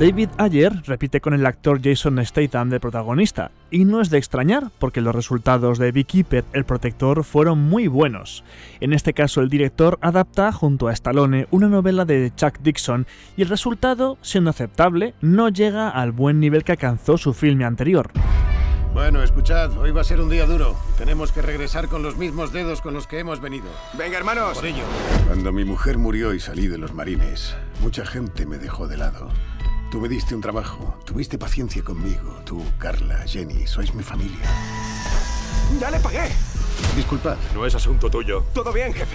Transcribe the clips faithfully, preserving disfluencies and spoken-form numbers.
David Ayer repite con el actor Jason Statham de protagonista, y no es de extrañar porque los resultados de Beekeeper, El Protector, fueron muy buenos. En este caso el director adapta junto a Stallone una novela de Chuck Dixon y el resultado, siendo aceptable, no llega al buen nivel que alcanzó su filme anterior. Bueno, escuchad, hoy va a ser un día duro. Tenemos que regresar con los mismos dedos con los que hemos venido. ¡Venga, hermanos! Por ello. Cuando mi mujer murió y salí de los marines, mucha gente me dejó de lado. Tú me diste un trabajo, tuviste paciencia conmigo. Tú, Carla, Jenny, sois mi familia. ¡Ya le pagué! Disculpad. No es asunto tuyo. Todo bien, jefe.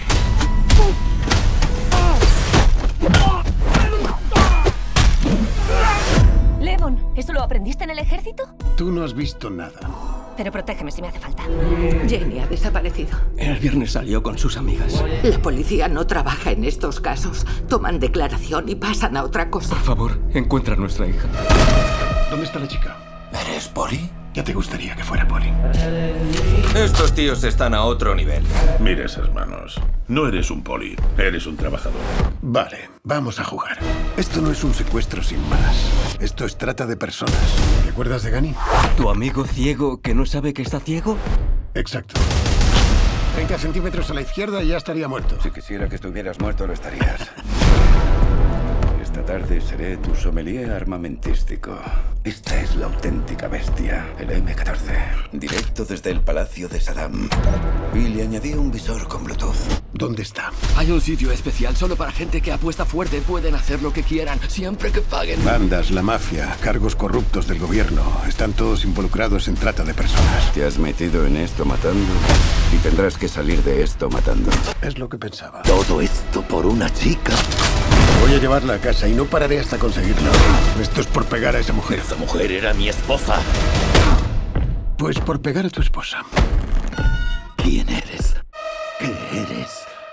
Levon, ¿eso lo aprendiste en el ejército? Tú no has visto nada. Pero protégeme si me hace falta. Jenny ha desaparecido. El viernes salió con sus amigas. La policía no trabaja en estos casos. Toman declaración y pasan a otra cosa. Por favor, encuentra a nuestra hija. ¿Dónde está la chica? ¿Eres Poli? Ya te gustaría que fuera Poli. Estos tíos están a otro nivel. Mira esas manos. No eres un poli, eres un trabajador. Vale, vamos a jugar. Esto no es un secuestro sin más. Esto es trata de personas. ¿Te acuerdas de Gani? ¿Tu amigo ciego que no sabe que está ciego? Exacto. treinta centímetros a la izquierda y ya estaría muerto. Si quisiera que estuvieras muerto, lo estarías. Esta tarde seré tu sommelier armamentístico. Esta es la auténtica bestia, el eme catorce. Directo desde el palacio de Saddam. Y le añadí un visor con Bluetooth. ¿Dónde está? Hay un sitio especial solo para gente que apuesta fuerte. Pueden hacer lo que quieran, siempre que paguen. Bandas, la mafia, cargos corruptos del gobierno. Están todos involucrados en trata de personas. Te has metido en esto matando y tendrás que salir de esto matando. Es lo que pensaba. Todo esto por una chica. Voy a llevarla a casa y no pararé hasta conseguirlo. Esto es por pegar a esa mujer. Esa mujer era mi esposa. Pues por pegar a tu esposa. ¿Quién eres? ¿Qué eres?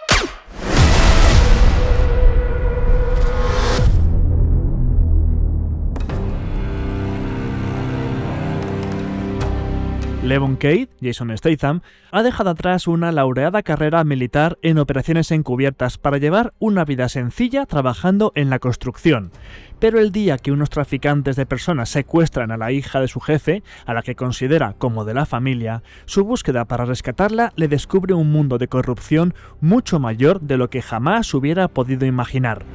Levon Cade, Jason Statham, ha dejado atrás una laureada carrera militar en operaciones encubiertas para llevar una vida sencilla trabajando en la construcción. Pero el día que unos traficantes de personas secuestran a la hija de su jefe, a la que considera como de la familia, su búsqueda para rescatarla le descubre un mundo de corrupción mucho mayor de lo que jamás hubiera podido imaginar.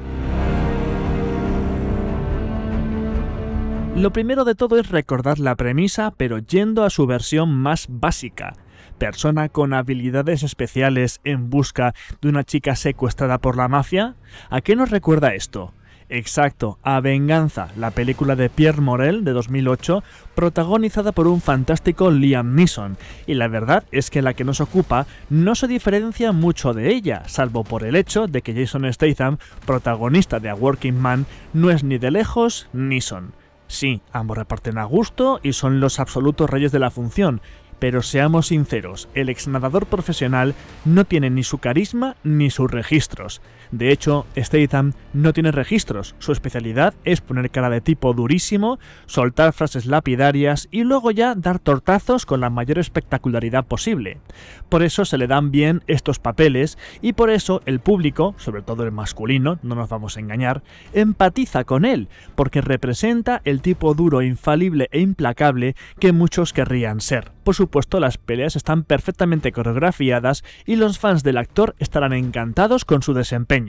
Lo primero de todo es recordar la premisa, pero yendo a su versión más básica. Persona con habilidades especiales en busca de una chica secuestrada por la mafia. ¿A qué nos recuerda esto? Exacto, a Venganza, la película de Pierre Morel de dos mil ocho, protagonizada por un fantástico Liam Neeson, y la verdad es que la que nos ocupa no se diferencia mucho de ella, salvo por el hecho de que Jason Statham, protagonista de A Working Man, no es ni de lejos Neeson. Sí, ambos reparten a gusto y son los absolutos reyes de la función, pero seamos sinceros, el exnadador profesional no tiene ni su carisma ni sus registros. De hecho, Statham no tiene registros, su especialidad es poner cara de tipo durísimo, soltar frases lapidarias y luego ya dar tortazos con la mayor espectacularidad posible. Por eso se le dan bien estos papeles y por eso el público, sobre todo el masculino, no nos vamos a engañar, empatiza con él, porque representa el tipo duro, infalible e implacable que muchos querrían ser. Por supuesto, las peleas están perfectamente coreografiadas y los fans del actor estarán encantados con su desempeño.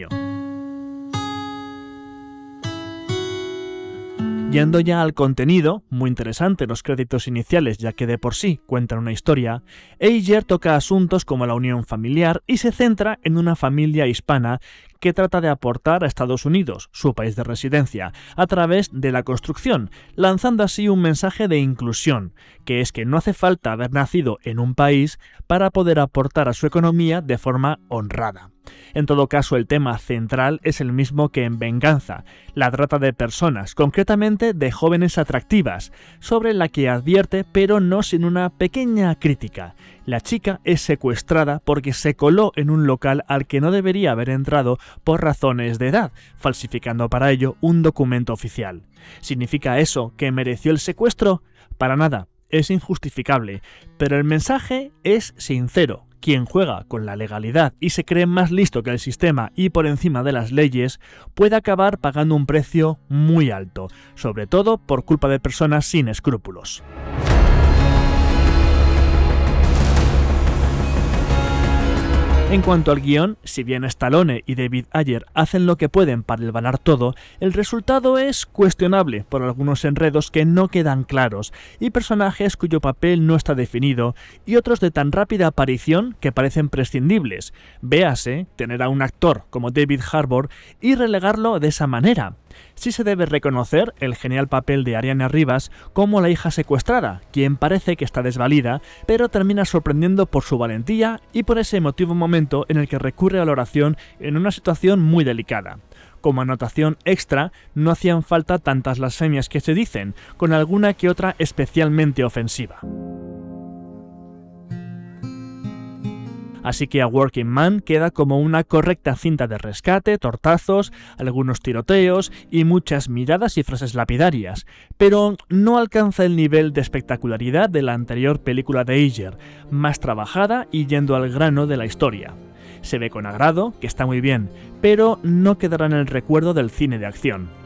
Yendo ya al contenido, muy interesante los créditos iniciales ya que de por sí cuentan una historia, Ayer toca asuntos como la unión familiar y se centra en una familia hispana que trata de aportar a Estados Unidos, su país de residencia, a través de la construcción, lanzando así un mensaje de inclusión, que es que no hace falta haber nacido en un país para poder aportar a su economía de forma honrada. En todo caso, el tema central es el mismo que en Venganza, la trata de personas, concretamente de jóvenes atractivas, sobre la que advierte, pero no sin una pequeña crítica. La chica es secuestrada porque se coló en un local al que no debería haber entrado por razones de edad, falsificando para ello un documento oficial. ¿Significa eso que mereció el secuestro? Para nada. es injustificable, pero el mensaje es sincero. Quien juega con la legalidad y se cree más listo que el sistema y por encima de las leyes puede acabar pagando un precio muy alto, sobre todo por culpa de personas sin escrúpulos. En cuanto al guión, si bien Stallone y David Ayer hacen lo que pueden para hilvanar todo, el resultado es cuestionable por algunos enredos que no quedan claros y personajes cuyo papel no está definido y otros de tan rápida aparición que parecen prescindibles. Véase tener a un actor como David Harbour y relegarlo de esa manera. Sí se debe reconocer el genial papel de Ariana Rivas como la hija secuestrada, quien parece que está desvalida, pero termina sorprendiendo por su valentía y por ese emotivo momento en el que recurre a la oración en una situación muy delicada. Como anotación extra, no hacían falta tantas blasfemias que se dicen, con alguna que otra especialmente ofensiva. Así que A Working Man queda como una correcta cinta de rescate, tortazos, algunos tiroteos y muchas miradas y frases lapidarias, pero no alcanza el nivel de espectacularidad de la anterior película de Ayer, más trabajada y yendo al grano de la historia. Se ve con agrado, que está muy bien, pero no quedará en el recuerdo del cine de acción.